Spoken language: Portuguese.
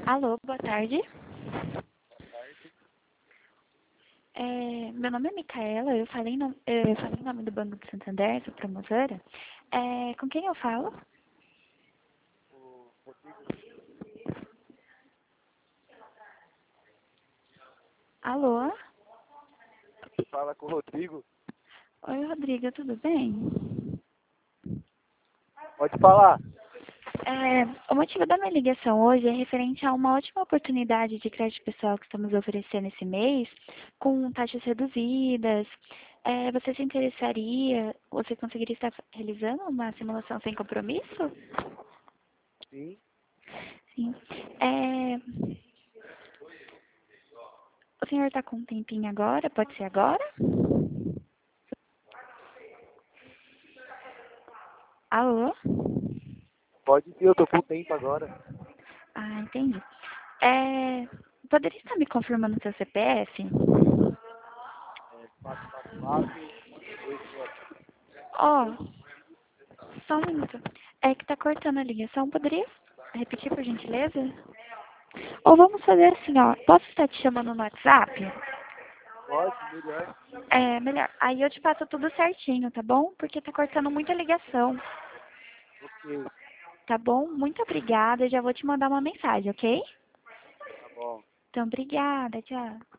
Alô, boa tarde. Meu nome é Micaela, eu falei em nome do Banco de Santander, sou promotora. Com quem eu falo? Alô? Fala com o Rodrigo. Oi, Rodrigo, tudo bem? Pode falar. O motivo da minha ligação hoje é referente a uma ótima oportunidade de crédito pessoal que estamos oferecendo esse mês, com taxas reduzidas. Você se interessaria, você conseguiria estar realizando uma simulação sem compromisso? Sim. Sim. É, O senhor está com um tempinho agora? Pode ser agora? Alô? Pode ser, eu tô com tempo agora. Ah, entendi. Poderia estar me confirmando o seu CPF? 444 8. Ó, só um minuto. É que tá cortando a ligação. Poderia repetir, por gentileza? Ou vamos fazer assim, ó. Posso estar te chamando no WhatsApp? Pode, melhor. É, melhor. Aí eu te passo tudo certinho, tá bom? Porque tá cortando muita ligação. Ok, Tá bom? Muito obrigada. Já vou te mandar uma mensagem, ok? tá bom. Então, obrigada. Tchau.